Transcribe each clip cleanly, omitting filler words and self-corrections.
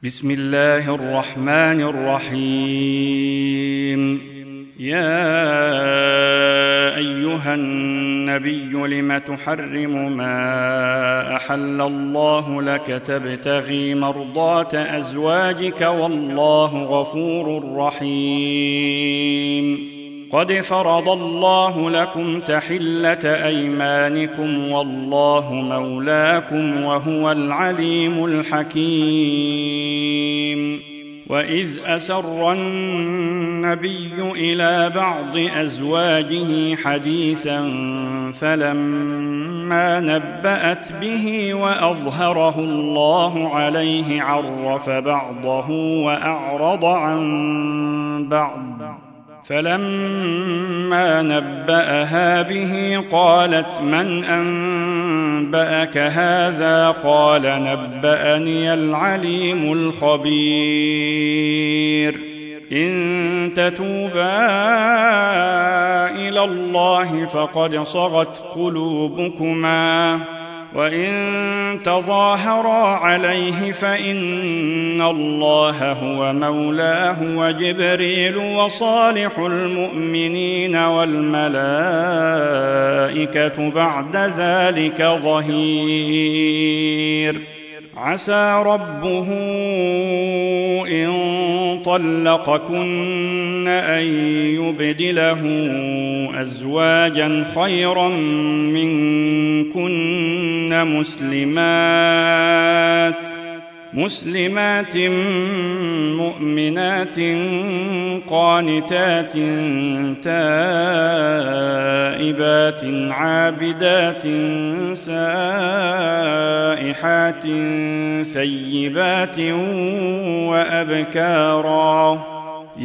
بسم الله الرحمن الرحيم. يا أيها النبي لم تحرم ما أحل الله لك تبتغي مرضات أزواجك والله غفور رحيم. قد فرض الله لكم تحلة أيمانكم والله مولاكم وهو العليم الحكيم. وإذ أسر النبي إلى بعض أزواجه حديثا فلما نبأت به وأظهره الله عليه عرف بعضه وأعرض عن بعض، فلما نبأها به قالت من أنبأك هذا؟ قال نبأني العليم الخبير. إن تتوبا إلى الله فقد صغت قلوبكما، وإن تظاهرا عليه فإن الله هو مولاه وجبريل وصالح المؤمنين والملائكة بعد ذلك ظهير. عسى ربه إن طلقكن أن يبدله أزواجا خيرا منكن مسلمات مؤمنات قانتات تائبات عابدات سائحات ثيبات وأبكارا.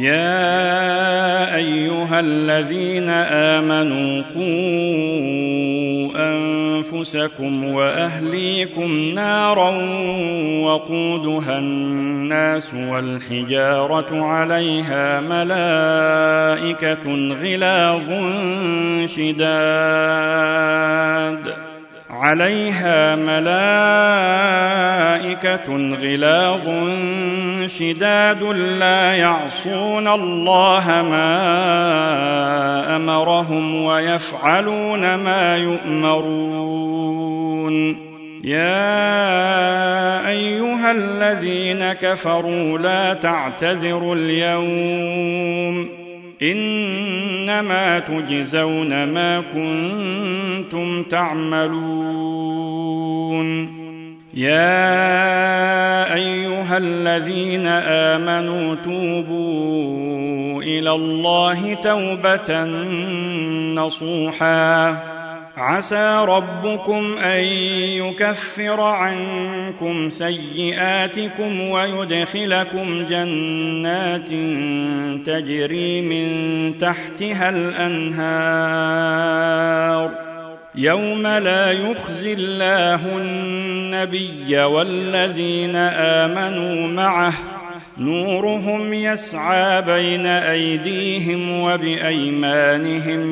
يا أيها الذين آمنوا قوا أنفسكم وأهليكم نارا وقودها الناس والحجارة عليها ملائكة غلاظ شداد لا يعصون الله ما أمرهم ويفعلون ما يؤمرون. يا أيها الذين كفروا لا تعتذروا اليوم، إنما تجزون ما كنتم تعملون. يا أيها الذين آمنوا توبوا إلى الله توبة نصوحا، عسى ربكم أن يكفر عنكم سيئاتكم ويدخلكم جنات تجري من تحتها الأنهار يوم لا يخزي الله النبي والذين آمنوا معه نورهم يسعى بين أيديهم وبأيمانهم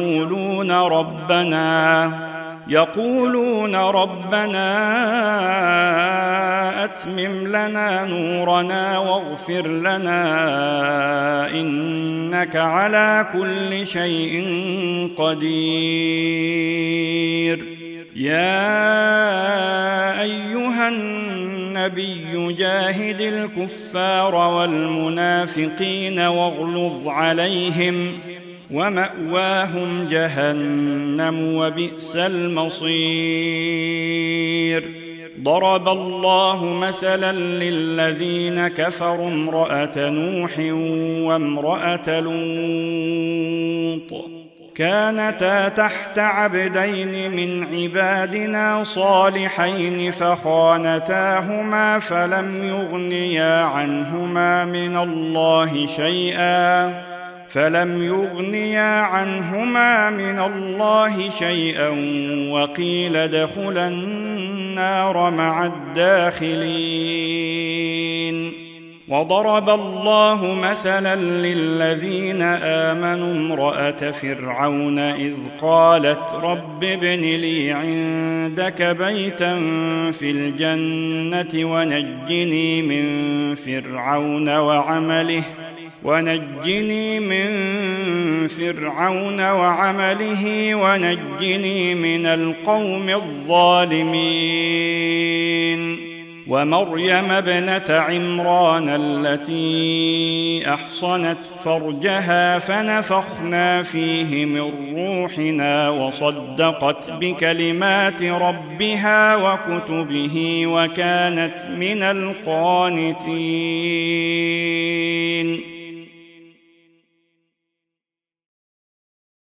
يقولون ربنا أتمم لنا نورنا واغفر لنا إنك على كل شيء قدير. يا أيها النبي جاهد الكفار والمنافقين واغلظ عليهم ومأواهم جهنم وبئس المصير. ضرب الله مثلا للذين كفروا امرأة نوح وامرأة لوط كانتا تحت عبدين من عبادنا صالحين فخانتاهما فلم يغنيا عنهما من الله شيئا وقيل ادخلا النار مع الداخلين. وضرب الله مثلا للذين آمنوا امرأة فرعون إذ قالت رب ابن لي عندك بيتا في الجنة ونجني من فرعون وعمله ونجني من القوم الظالمين ومريم ابنة عمران التي أحصنت فرجها فنفخنا فيه من روحنا وصدقت بكلمات ربها وكتبه وكانت من القانتين